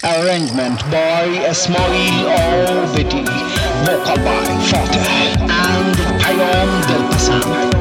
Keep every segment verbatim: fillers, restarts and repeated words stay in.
Arrangement by Ismail Al-Bidi, vocal by Fateh and Payam Dilpasand.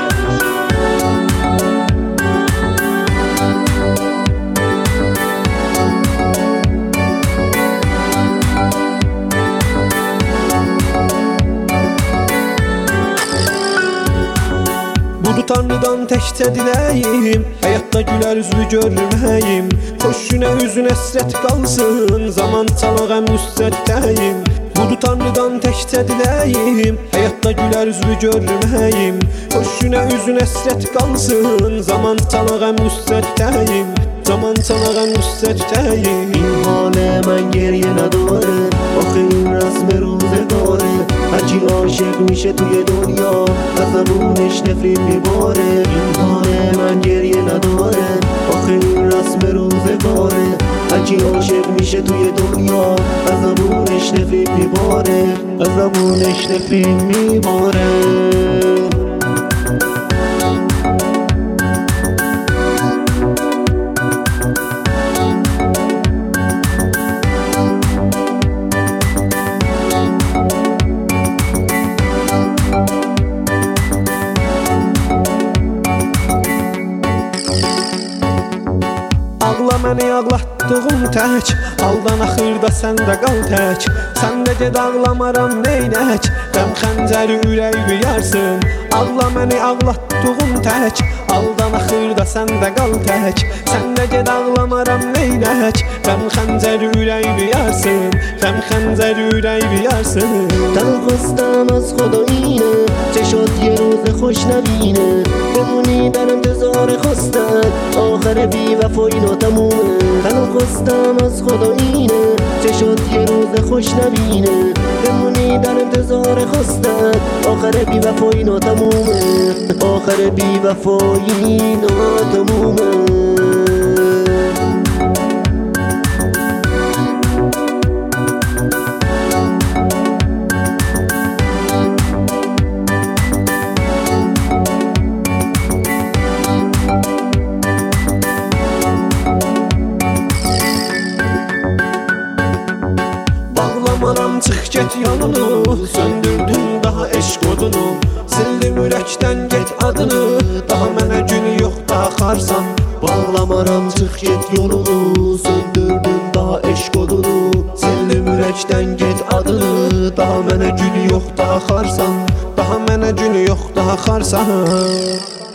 Budu Tanrıdan təkcə diləyim, həyatda gülər üzlü görməyim. Xoşuna üzün əsrət qalsın, zaman çalağəm müstəddəyim. Budu Tanrıdan təkcə diləyim, həyatda gülər üzlü görməyim. Xoşuna üzün əsrət qalsın, zaman çalağəm müstəddəyim. Zaman çalağəm müstəddəyim. این حال من گریه نداره، آخه این رسم روزگاره. هرچی عاشق میشه توی دنیا از زبونش نفرین میباره. این حال من گریه نداره، آخه این رسم روزگاره. هرچی عاشق میشه توی دنیا از زبونش نفرین میباره. از زبونش نفرین میباره. Ağla məni ağlatdığım tək, aldan axırda səndə qal tək. Səndə ged ağlamaram neynək, qəm xəncəri ürək biyarsın. Ağla məni ağlatdığım tək, aldan axırda səndə qal tək. Səndə ged ağlamaram neynək, qəm xəncəri ürək biyarsın. Qəm xəncəri ürək biyarsın. تنخواستم از خدا اینه، چشات یه روز خوش نبینه. بمونی در انتظار خواستن، آخر بی وفایی ناتمومه. تنخواستم از خدا اینه، چشات یه روز خوش نبینه. بمونی در انتظار خواستن، آخر بی وفایی ناتمومه. آخر بی وفایی ناتمومه. Bağlamaram çıx get yanını, söndürdün daha eşq odunu. Sildim ürəkdən get adını, daha mənə gün yox daha xarsan. Bağlamaram çıx get yolunu, söndürdün daha eşq odunu. Sildim ürəkdən get adını, daha mənə gün yox daha xarsan. Daha mənə gün yox daha xarsan.